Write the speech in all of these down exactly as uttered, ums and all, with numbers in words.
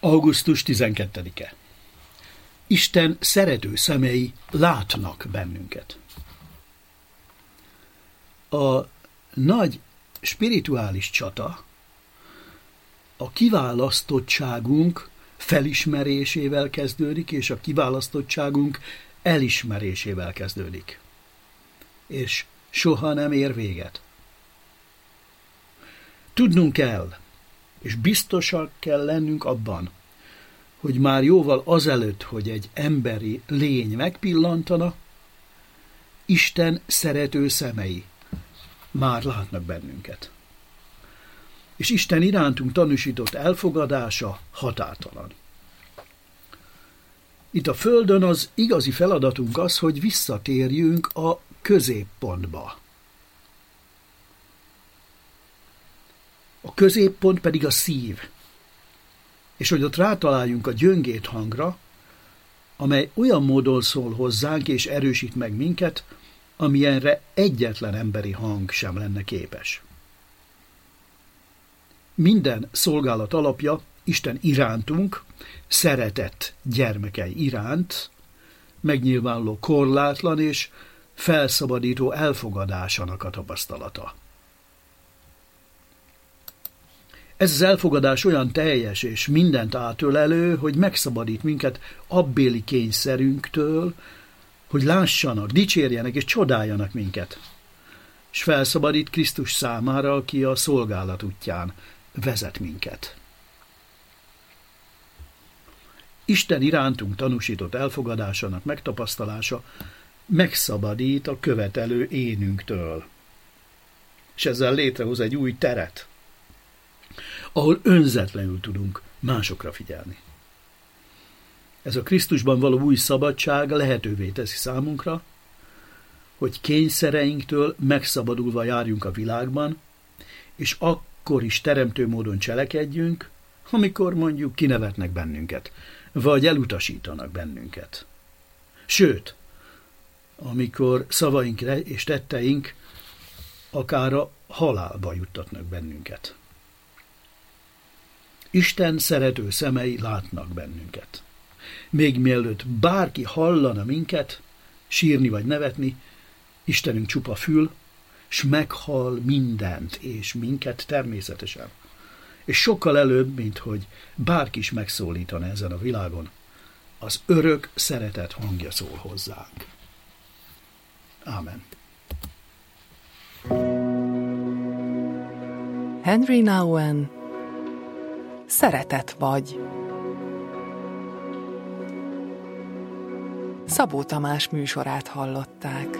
augusztus tizenkettedike. Isten szerető szemei látnak bennünket. A nagy spirituális csata a kiválasztottságunk felismerésével kezdődik, és a kiválasztottságunk elismerésével kezdődik. És soha nem ér véget. Tudnunk kell, és biztosak kell lennünk abban, hogy már jóval azelőtt, hogy egy emberi lény megpillantana, Isten szerető szemei már látnak bennünket. És Isten irántunk tanúsított elfogadása határtalan. Itt a Földön az igazi feladatunk az, hogy visszatérjünk a középpontba. A középpont pedig a szív, és hogy ott rátaláljunk a gyöngét hangra, amely olyan módon szól hozzánk és erősít meg minket, amilyenre egyetlen emberi hang sem lenne képes. Minden szolgálat alapja Isten irántunk, szeretett gyermekei iránt, megnyilvánuló korlátlan és felszabadító elfogadásának a tapasztalata. Ez az elfogadás olyan teljes és mindent átölelő, hogy megszabadít minket abbéli kényszerünktől, hogy lássanak, dicsérjenek és csodáljanak minket, és felszabadít Krisztus számára, aki a szolgálat útján vezet minket. Isten irántunk tanúsított elfogadásának megtapasztalása megszabadít a követelő énünktől, és ezzel létrehoz egy új teret, ahol önzetlenül tudunk másokra figyelni. Ez a Krisztusban való új szabadság lehetővé teszi számunkra, hogy kényszereinktől megszabadulva járjunk a világban, és akkor is teremtő módon cselekedjünk, amikor mondjuk kinevetnek bennünket, vagy elutasítanak bennünket. Sőt, amikor szavaink és tetteink akár a halálba juttatnak bennünket. Isten szerető szemei látnak bennünket. Még mielőtt bárki hallana minket, sírni vagy nevetni, Istenünk csupa fül, s meghall mindent és minket természetesen. És sokkal előbb, mint hogy bárki is megszólítana ezen a világon, az örök szeretet hangja szól hozzánk. Ámen. Henry Nouwen, Szeretet vagy. Szabó Tamás műsorát hallották.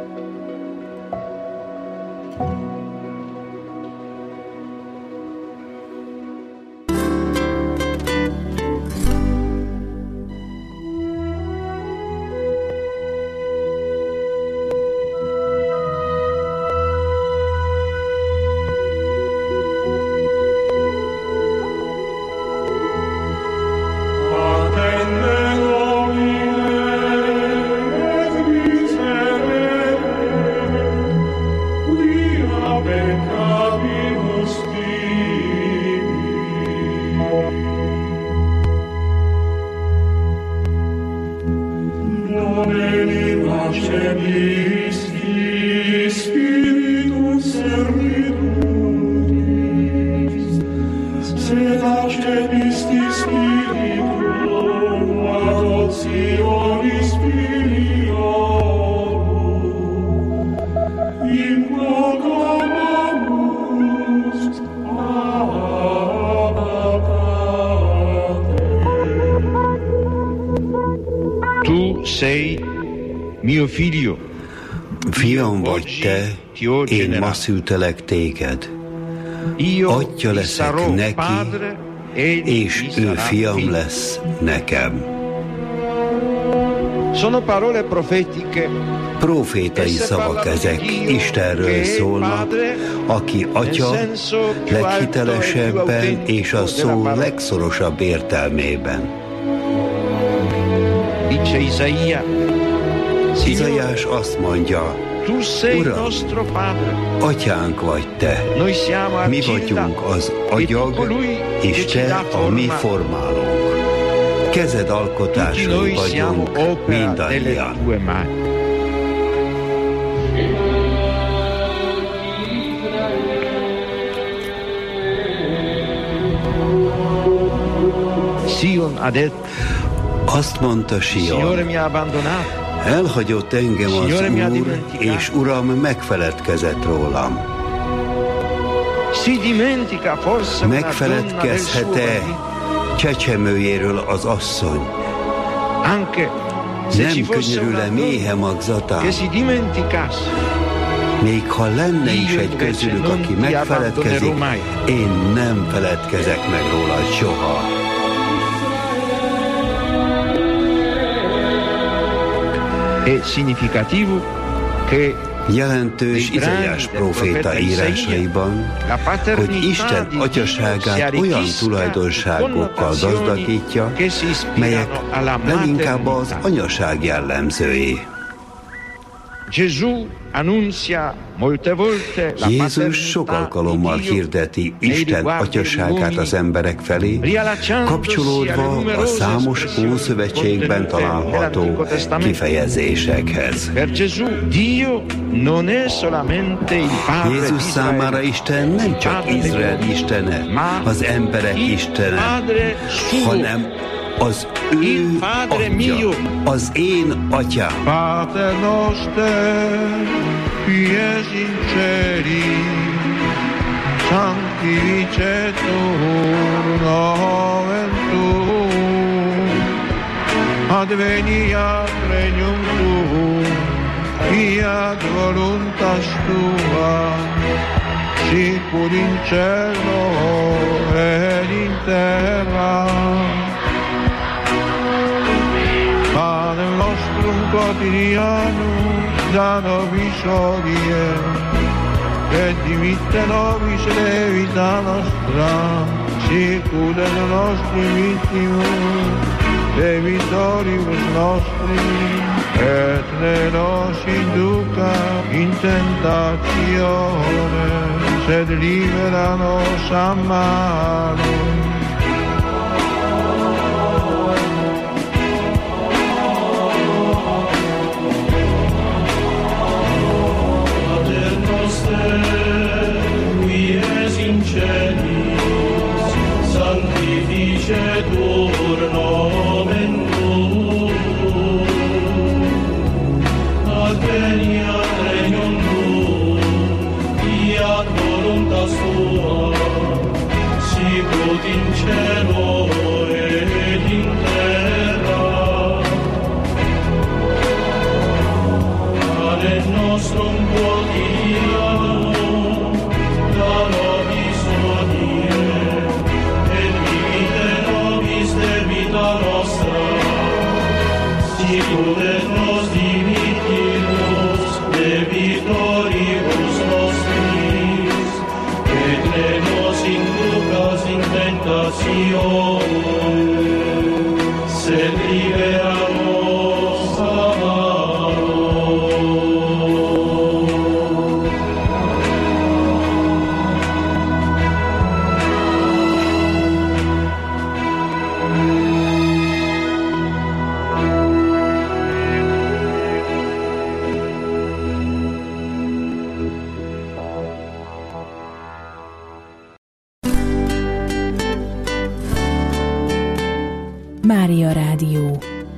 Mio figlio, fiam vagy te, én ma szültelek téged. Atya leszek neki, és ő fiam lesz nekem. Profétai szavak ezek, Istenről szólnak, aki atya leghitelesebben és a szó legszorosabb értelmében. Izaiás azt mondja, Uram, atyánk vagy te, mi vagyunk az agyag, és te a mi formálónk. Kezed alkotásai vagyunk mindannyian. Azt mondta Sion, elhagyott engem az Úr, és Uram megfeledkezett rólam. Megfeledkezhet-e csecsemőjéről az asszony? Nem könyörül-e méhe magzatán? Még ha lenne is egy közülük, aki megfeledkezik, én nem feledkezek meg róla soha. Jelentős Izaiás próféta írásaiban, hogy Isten atyaságát olyan tulajdonságokkal gazdagítja, melyek leginkább az anyaság jellemzői. Jézus sok alkalommal hirdeti Isten atyaságát az emberek felé, kapcsolódva a számos Ószövetségben található kifejezésekhez. Jézus számára Isten nem csak Izrael istene, az emberek istene, hanem az ő atya, az én atyám. Pater noster, qui es in celis, sanctificetur nomen tuum, adveniat regnum tuum, fiat voluntas tua, sicur in cielo et in terra. Panem nostrum quotidianum da nobis hodie, et dimitte nobis levita nostra, sicur et nostri vittimus, debitoribus nostri, et ne nos induca in tentatione, sed libera nos a malo. Sanctificetur nomen tuum, adveniat regnum tuum, fiat voluntas tua, sicut in cielo et in terra. Panem nostrum quotidianum da nobis hodie, debita nostra, sicur et nos dimittimus debitoribus nostris, et ne nos inducas in tentatione, sed libera nos a malo. Mária Rádió.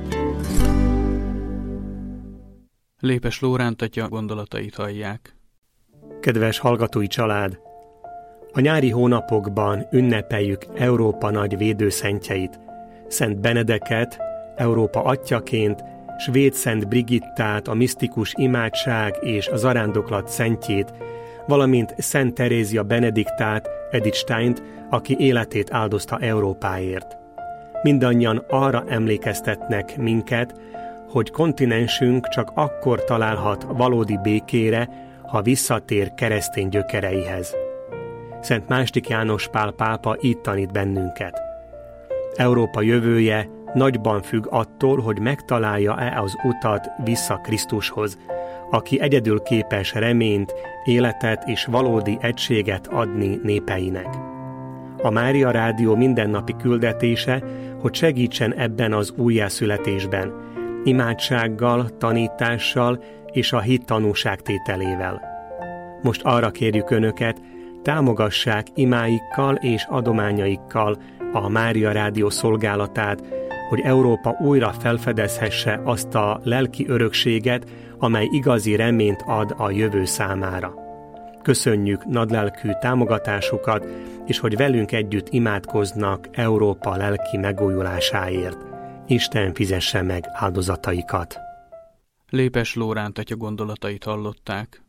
Lépes Lóránt atya gondolatait hallják. Kedves hallgatói család! A nyári hónapokban ünnepeljük Európa nagy védőszentjeit, Szent Benedeket, Európa atyaként, Svéd Szent Brigittát, a misztikus imádság és a zarándoklat szentjét, valamint Szent Terézia Benediktát, Edith Steint, aki életét áldozta Európáért. Mindannyian arra emlékeztetnek minket, hogy kontinensünk csak akkor találhat valódi békére, ha visszatér keresztény gyökereihez. Szent második János Pál pápa így tanít bennünket. Európa jövője nagyban függ attól, hogy megtalálja-e az utat vissza Krisztushoz, aki egyedül képes reményt, életet és valódi egységet adni népeinek. A Mária Rádió mindennapi küldetése, hogy segítsen ebben az újjászületésben, imádsággal, tanítással és a hit tanúságtételével. Most arra kérjük Önöket, támogassák imáikkal és adományaikkal a Mária Rádió szolgálatát, hogy Európa újra felfedezhesse azt a lelki örökséget, amely igazi reményt ad a jövő számára. Köszönjük nagylelkű támogatásukat, és hogy velünk együtt imádkoznak Európa lelki megújulásáért. Isten fizesse meg áldozataikat. Lépes Lóránt atya gondolatait hallották.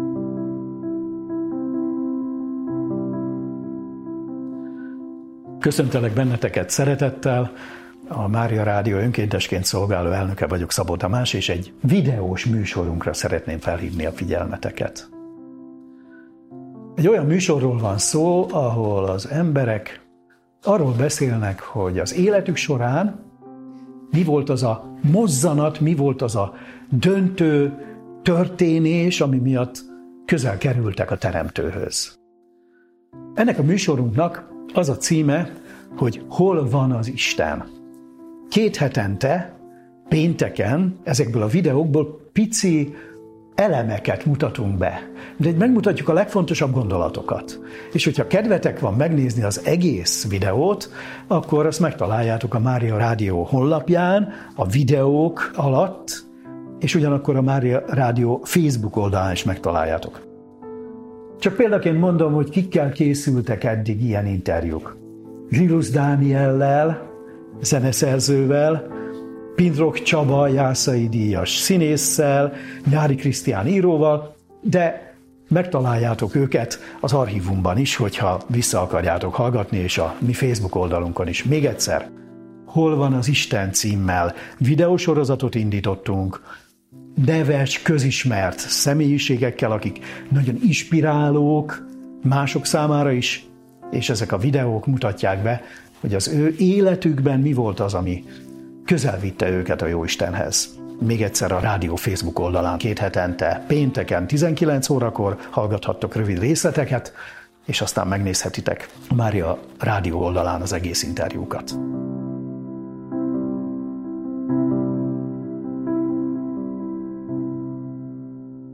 Köszöntelek benneteket szeretettel. A Mária Rádió önkéntesként szolgáló elnöke vagyok, Szabó Tamás, és egy videós műsorunkra szeretném felhívni a figyelmeteket. Egy olyan műsorról van szó, ahol az emberek arról beszélnek, hogy az életük során mi volt az a mozzanat, mi volt az a döntő történés, ami miatt közel kerültek a Teremtőhöz. Ennek a műsorunknak az a címe, hogy Hol van az Isten? Két hetente, pénteken ezekből a videókból pici elemeket mutatunk be. De megmutatjuk a legfontosabb gondolatokat. És hogyha kedvetek van megnézni az egész videót, akkor azt megtaláljátok a Mária Rádió honlapján, a videók alatt, és ugyanakkor a Mária Rádió Facebook oldalán is megtaláljátok. Csak példaként mondom, hogy kikkel készültek eddig ilyen interjúk. Zsilusz Dániellel, zeneszerzővel, Pindrok Csaba, Jászai díjas színésszel, Nyári Krisztián íróval, de megtaláljátok őket az archívumban is, hogyha vissza akarjátok hallgatni, és a mi Facebook oldalunkon is. Még egyszer, Hol van az Isten címmel videósorozatot indítottunk, neves, közismert személyiségekkel, akik nagyon inspirálók mások számára is, és ezek a videók mutatják be, hogy az ő életükben mi volt az, ami közel vitte őket a Jóistenhez. Még egyszer a rádió Facebook oldalán két hetente, pénteken tizenkilenc órakor hallgathattok rövid részleteket, és aztán megnézhetitek a Mária Rádió oldalán az egész interjúkat.